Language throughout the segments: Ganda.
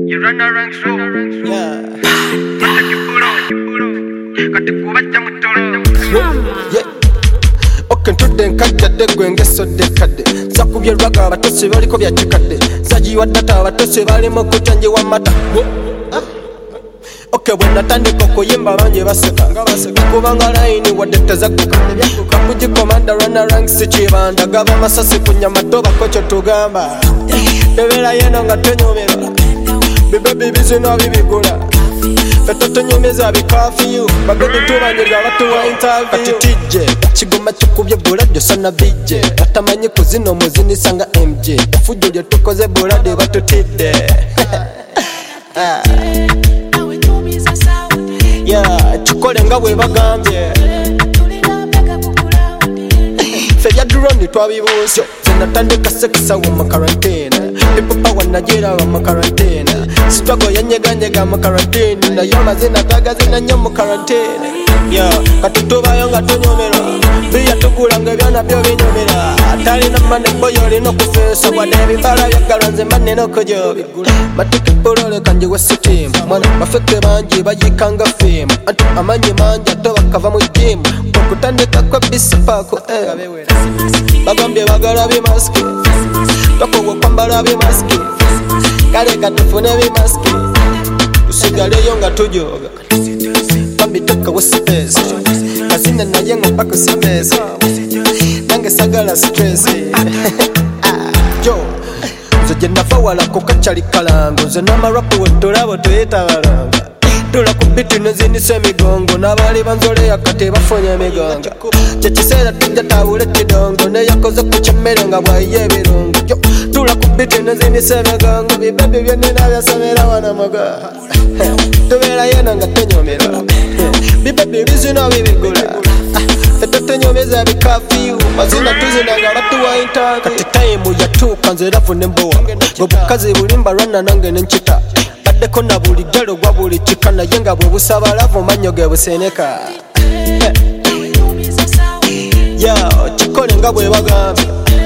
You run around slow. Yeah. Okay, today nkajjadde gwe ngesodde zakubye rwaga abatose baliko byakikadde zagiwa data abatose balimo kujanjiwa mata. Okay, bwe natandika okuyimba bangi baseka kubanga layini wadde tezakuka kakugikomanda rwana ranks kibanda gaba masasi ku nyama tobako kyo tugamba bebeera yeno nga tonyomerwa bibebi bizina bibigula fetotunyumiza bikafiyu bagebi tubanyirwa batuwa interview kati tijje kigoma kikubye buladyo sana bijje batamanyi kuzina omuzinisa nga MJ efujjo lye tukoze bulade batutidde. Yeah, chikole nga bwe bagambye fe bya drone twabibuusyo zenatandika sekisa wa makarantena ipopa wanajera wa makarantena struggle yanyeganyega makarantena nayo amazina tagazina nnyo makarantena. Yeah, kati tubayo nga tonyomera biya tugulanga ebyana byo binyomera talina mane boyo olina okufeesa wadde ebibala byagalanze manena okujobi matikipolole kanje we sitimu mwana bafeke bangi bayikanga fimu anti amanyi mangi ate bakava mu jimu okutandikako bisipaako bagambye bagala bimaski tokogwa okwambala bimaski kale katufune bimaski tusigaleyo nga tujoga bambiteka we sipesi kasina naye ngopaka simesi nange sagala stress. Jo nze gye nava walako kacali kalango nze n'amarapu wetulabo tuyitabalanga tula ku biti nezinisa emigongo n'abaali banzoleya kati bafunye emigongo kyekiseera tujja tabule kidongo neyakoze ku kimmere nga bwayiye ebirungo tula ku biti nezinisa emigongo bibebi byenina byasomera wana mugaha tubeera yena nga tonyomerwa bibebi bizina bibigula fetotunyomeza bikafiyu mazina tuzina nga batuwa interview kati tayimu yatuuka nze rafu nembowa obukazi bulimba lwana nange nenkita baddeko na buli galo gwa buli kika naye nga bwe busaba lavu mannyo ge buseneka. Kikole nga bwe bagambye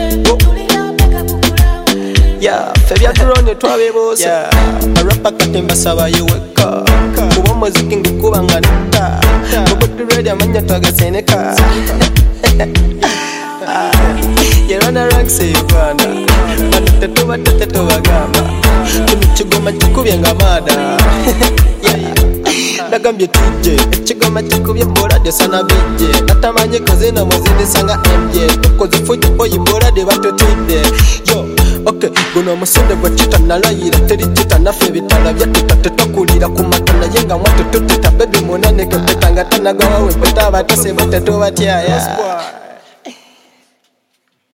fe bya drone twabibuusa arapa kati mbasaba yeweka kuba omuziki ngukuba nga netta obuturedi amanya twagaseneka. Yerwana ranks e Uganda bano tetubadde tubagamba kino kigoma kikubye nga maada. Nagambye tujje ekigoma kikubye bolade sana bijje natamanyi kazina muzinisa nga MJ tukoze fujjo yibolade batutidde. Okay, guno omusinde gwe kitanalayira teri kitanaffe ebitala byatika tetokulira ku mata naye nga mwatu tutita bebi munene kempeta nga tanagawawe mpeta abatase bwe tetubatyaya.